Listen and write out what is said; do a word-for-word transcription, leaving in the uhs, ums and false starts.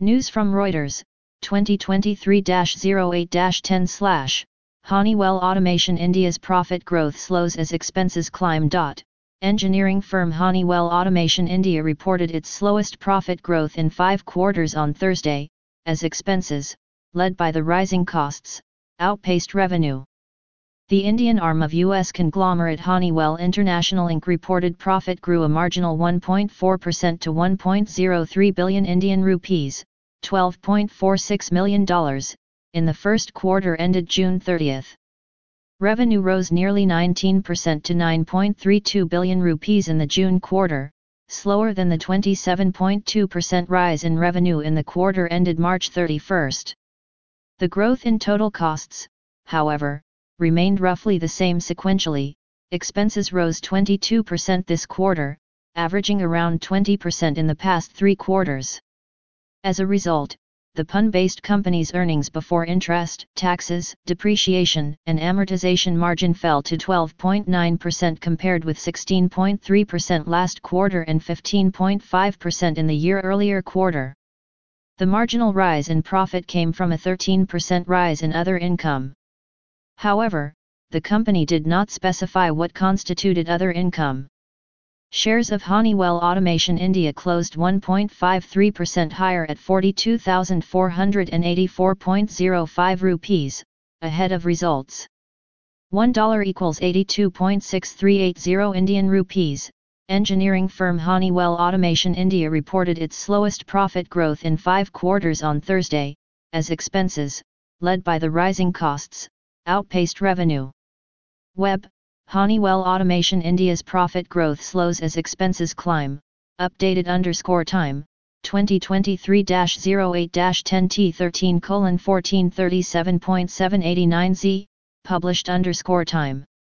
News from Reuters, twenty twenty-three dash oh eight dash ten slash, Honeywell Automation India's profit growth slows as expenses climb. Engineering firm Honeywell Automation India reported its slowest profit growth in five quarters on Thursday, as expenses, led by the rising costs, outpaced revenue. The Indian arm of U S conglomerate Honeywell International Incorporated reported profit grew a marginal one point four percent to one point zero three billion Indian rupees, twelve point four six million dollars, in the first quarter ended June thirtieth. Revenue rose nearly nineteen percent to nine point three two billion rupees in the June quarter, slower than the twenty-seven point two percent rise in revenue in the quarter ended March thirty-first. The growth in total costs, however, remained roughly the same sequentially. Expenses rose twenty-two percent this quarter, averaging around twenty percent in the past three quarters. As a result, the P U N-based company's earnings before interest, taxes, depreciation, and amortization margin fell to twelve point nine percent compared with sixteen point three percent last quarter and fifteen point five percent in the year-earlier quarter. The marginal rise in profit came from a thirteen percent rise in other income. However, the company did not specify what constituted other income. Shares of Honeywell Automation India closed one point five three percent higher at forty-two thousand four hundred eighty-four point oh five rupees, ahead of results. one dollar equals eighty-two point six three eight zero Indian rupees. Engineering firm Honeywell Automation India reported its slowest profit growth in five quarters on Thursday, as expenses, led by the rising costs, outpaced revenue. Web, Honeywell Automation India's profit growth slows as expenses climb. Updated underscore time, twenty twenty-three dash oh eight dash ten T thirteen colon fourteen thirty-seven point seven eighty-nine Z, published underscore time.